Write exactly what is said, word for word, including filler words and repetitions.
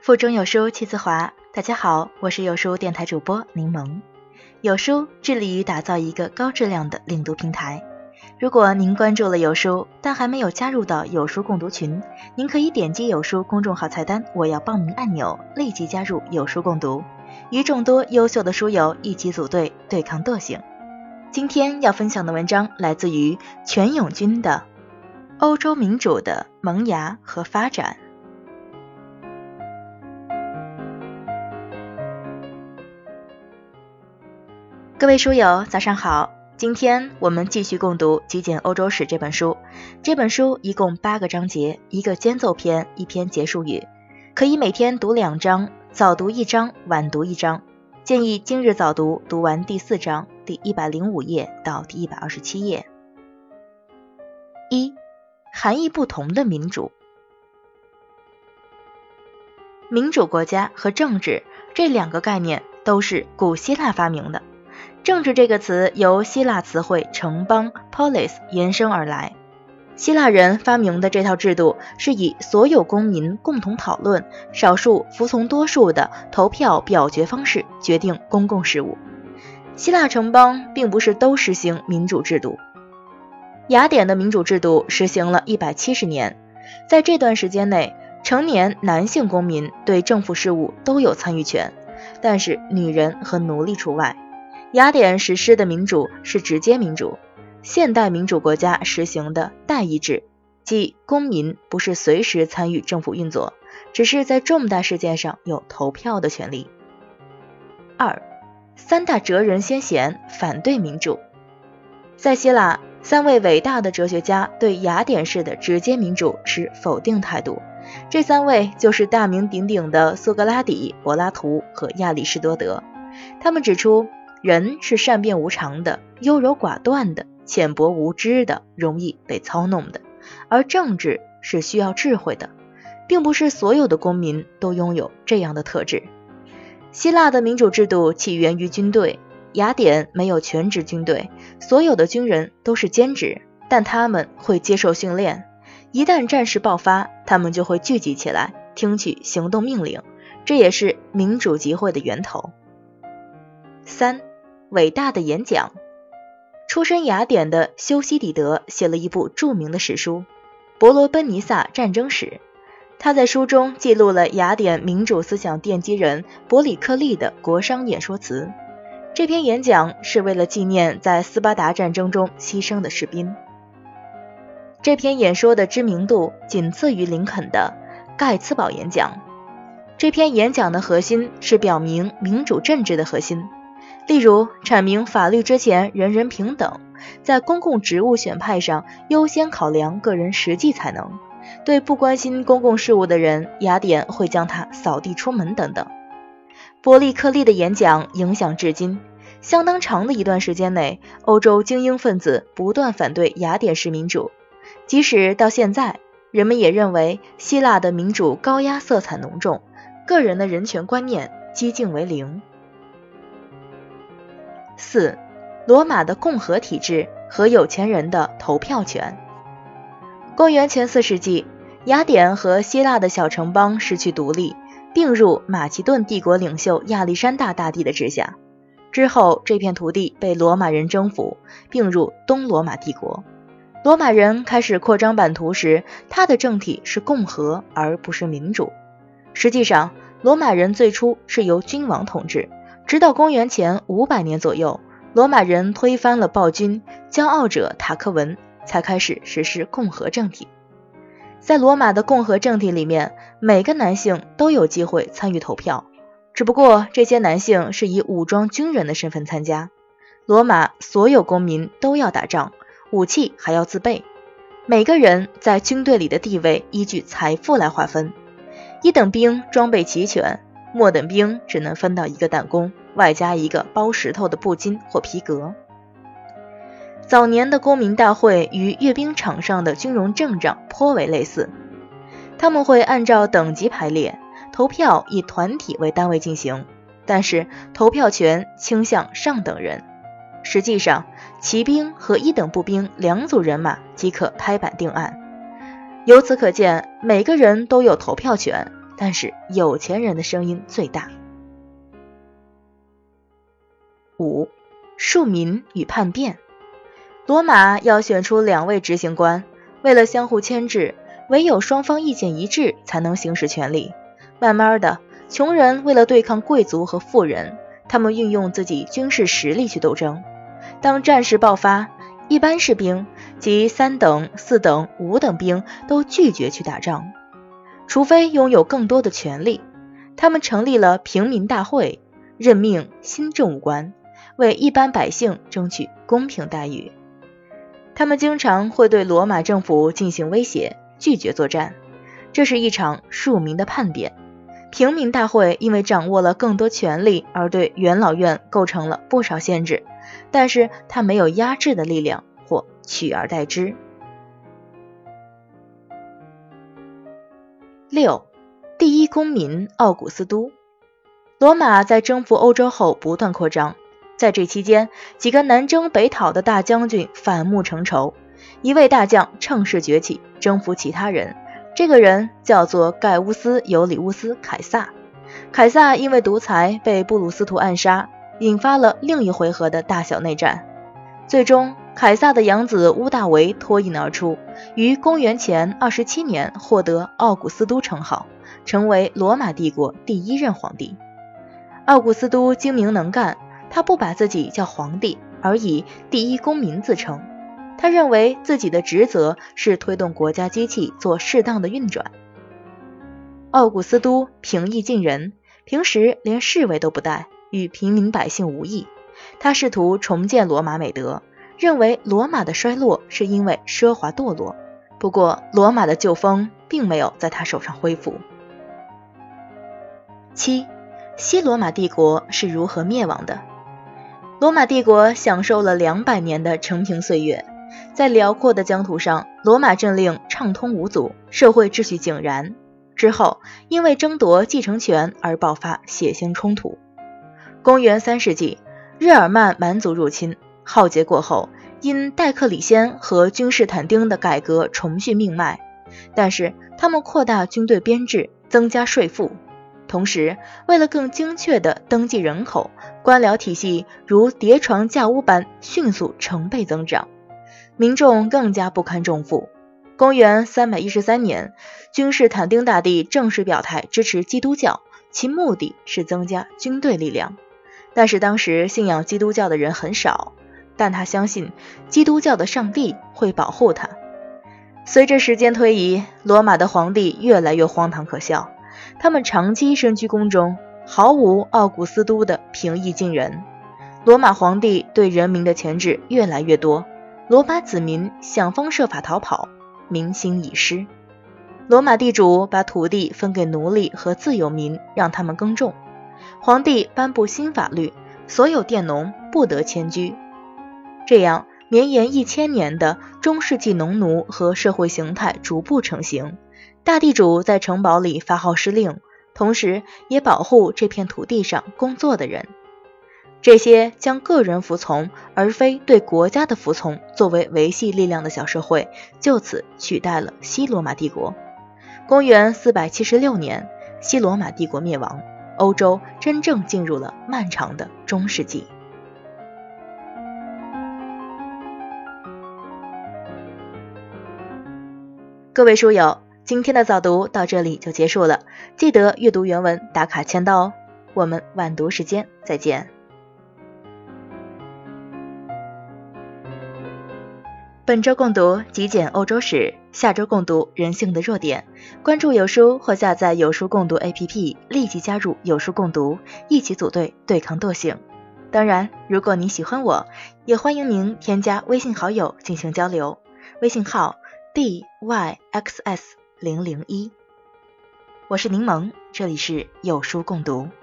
腹中有书气自华，大家好，我是有书电台主播柠檬。有书致力于打造一个高质量的领读平台。如果您关注了有书，但还没有加入到有书共读群，您可以点击有书公众号菜单我要报名按钮，立即加入有书共读，与众多优秀的书友一起组队对抗惰性。今天要分享的文章来自于全永军的欧洲民主的萌芽和发展。各位书友早上好，今天我们继续共读《极简欧洲史》这本书。这本书一共八个章节，一个间奏篇，一篇结束语，可以每天读两章，早读一章，晚读一章。建议今日早读读完第四章，第一百零五页到第一百二十七页。一、含义不同的民主。民主国家和政治这两个概念都是古希腊发明的。政治这个词由希腊词汇城邦 polis 延伸而来。希腊人发明的这套制度是以所有公民共同讨论，少数服从多数的投票表决方式决定公共事务。希腊城邦并不是都实行民主制度。雅典的民主制度实行了一百七十年，在这段时间内，成年男性公民对政府事务都有参与权，但是女人和奴隶除外。雅典实施的民主是直接民主，现代民主国家实行的代议制，即公民不是随时参与政府运作，只是在重大事件上有投票的权利。二、三大哲人先贤反对民主。在希腊，三位伟大的哲学家对雅典式的直接民主持否定态度，这三位就是大名鼎鼎的苏格拉底、柏拉图和亚里士多德。他们指出，人是善变无常的，优柔寡断的，浅薄无知的，容易被操弄的，而政治是需要智慧的，并不是所有的公民都拥有这样的特质。希腊的民主制度起源于军队，雅典没有全职军队，所有的军人都是兼职，但他们会接受训练，一旦战事爆发，他们就会聚集起来，听取行动命令，这也是民主集会的源头。三、伟大的演讲。出身雅典的修昔底德写了一部著名的史书《伯罗奔尼撒战争史》，他在书中记录了雅典民主思想奠基人伯里克利的国殇演说词。这篇演讲是为了纪念在斯巴达战争中牺牲的士兵。这篇演说的知名度仅次于林肯的盖茨堡演讲。这篇演讲的核心是表明民主政治的核心，例如阐明法律之前人人平等，在公共职务选派上优先考量个人实际才能，对不关心公共事务的人，雅典会将他扫地出门等等。伯利克利的演讲影响至今，相当长的一段时间内，欧洲精英分子不断反对雅典式民主，即使到现在，人们也认为希腊的民主高压色彩浓重，个人的人权观念几近为零。四、罗马的共和体制和有钱人的投票权。公元前四世纪，雅典和希腊的小城邦失去独立，并入马其顿帝国领袖亚历山大大帝的治下。之后，这片土地被罗马人征服，并入东罗马帝国。罗马人开始扩张版图时，他的政体是共和而不是民主。实际上，罗马人最初是由君王统治，直到公元前五百年左右，罗马人推翻了暴君骄傲者塔克文，才开始实施共和政体。在罗马的共和政体里面，每个男性都有机会参与投票，只不过这些男性是以武装军人的身份参加。罗马所有公民都要打仗，武器还要自备。每个人在军队里的地位依据财富来划分，一等兵装备齐全，末等兵只能分到一个弹弓，外加一个包石头的布巾或皮革。早年的公民大会与阅兵场上的军容阵仗颇为类似，他们会按照等级排列，投票以团体为单位进行，但是投票权倾向上等人。实际上，骑兵和一等步兵两组人马即可拍板定案。由此可见，每个人都有投票权， 但是有钱人的声音最大。五、庶民与叛变。罗马要选出两位执行官，为了相互牵制，唯有双方意见一致才能行使权力。慢慢的，穷人为了对抗贵族和富人，他们运用自己军事实力去斗争。当战事爆发，一般士兵及三等、四等、五等兵都拒绝去打仗，除非拥有更多的权力。他们成立了平民大会，任命新政务官，为一般百姓争取公平待遇。他们经常会对罗马政府进行威胁，拒绝作战。这是一场庶民的叛变。平民大会因为掌握了更多权力，而对元老院构成了不少限制，但是它没有压制的力量，或取而代之。六、第一公民奥古斯都。罗马在征服欧洲后不断扩张，在这期间，几个南征北讨的大将军反目成仇，一位大将乘势崛起，征服其他人。这个人叫做盖乌斯·尤里乌斯·凯撒。凯撒因为独裁被布鲁斯图暗杀，引发了另一回合的大小内战。最终，凯撒的养子屋大维脱颖而出，于公元前二十七年获得奥古斯都称号，成为罗马帝国第一任皇帝。奥古斯都精明能干，他不把自己叫皇帝，而以第一公民自称。他认为自己的职责是推动国家机器做适当的运转。奥古斯都平易近人，平时连侍卫都不带，与平民百姓无异。他试图重建罗马美德，认为罗马的衰落是因为奢华堕落。不过，罗马的旧风并没有在他手上恢复。七、西罗马帝国是如何灭亡的？罗马帝国享受了两百年的承平岁月，在辽阔的疆土上，罗马政令畅通无阻，社会秩序井然。之后，因为争夺继承权而爆发血腥冲突。公元三世纪，日耳曼蛮族入侵，浩劫过后，因戴克里先和君士坦丁的改革重续命脉，但是他们扩大军队编制，增加税赋。同时，为了更精确地登记人口，官僚体系如叠床架屋般迅速成倍增长，民众更加不堪重负。公元三百一十三年，君士坦丁大帝正式表态支持基督教，其目的是增加军队力量。但是当时信仰基督教的人很少，但他相信基督教的上帝会保护他。随着时间推移，罗马的皇帝越来越荒唐可笑，他们长期身居宫中，毫无奥古斯都的平易近人。罗马皇帝对人民的钳制越来越多，罗马子民想方设法逃跑，民心已失。罗马地主把土地分给奴隶和自由民，让他们耕种。皇帝颁布新法律，所有佃农不得迁居。这样，绵延一千年的中世纪农奴和社会形态逐步成型。大地主在城堡里发号施令，同时也保护这片土地上工作的人。这些将个人服从而非对国家的服从作为维系力量的小社会，就此取代了西罗马帝国。公元四百七十六年，西罗马帝国灭亡，欧洲真正进入了漫长的中世纪。各位书友，今天的早读到这里就结束了，记得阅读原文打卡签到哦。我们晚读时间再见。本周共读极简欧洲史，下周共读人性的弱点。关注有书或下载有书共读 A P P， 立即加入有书共读，一起组队对抗惰性。当然，如果你喜欢我，也欢迎您添加微信好友进行交流，微信号 D Y X S 零零一。我是柠檬，这里是有书共读。